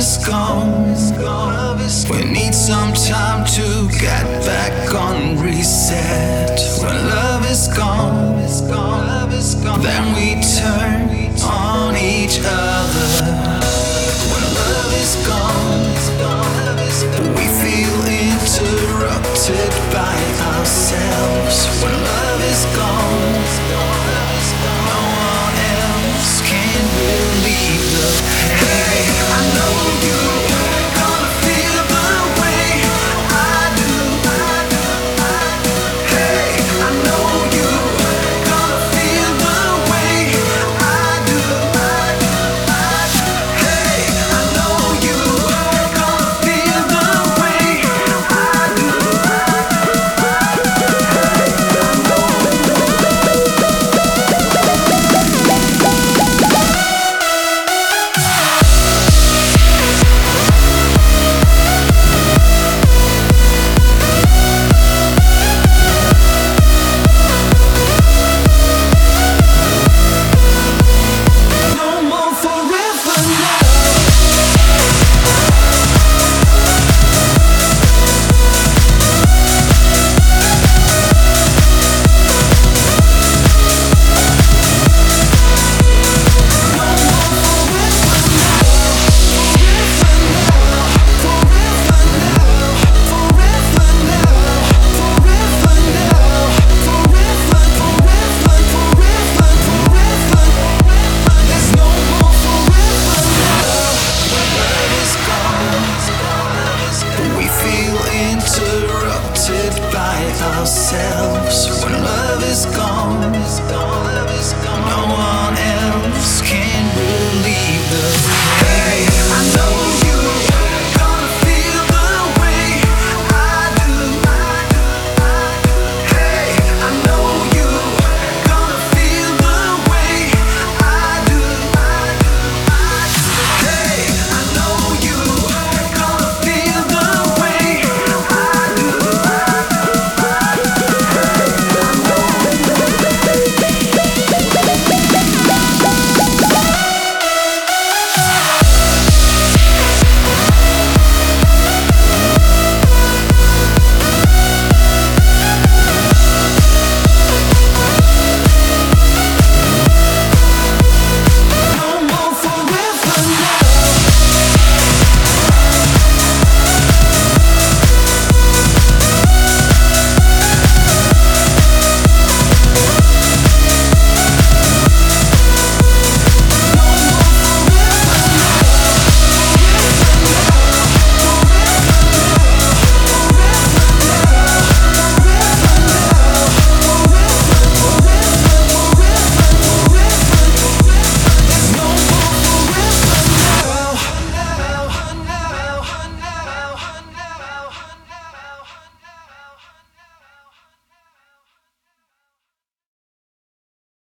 is gone, we need some time to get back on reset. When love is gone, then we turn on each other. When love is gone, we feel interrupted by ourselves. When love is gone, no one else can relieve the pain. I know you're gonna feel the way I do. Hey, I know you're gonna feel the way I do. Hey, I know you're gonna feel the way I do. No more forever now. We feel interrupted by ourselves. When love is gone, no one else can relieve the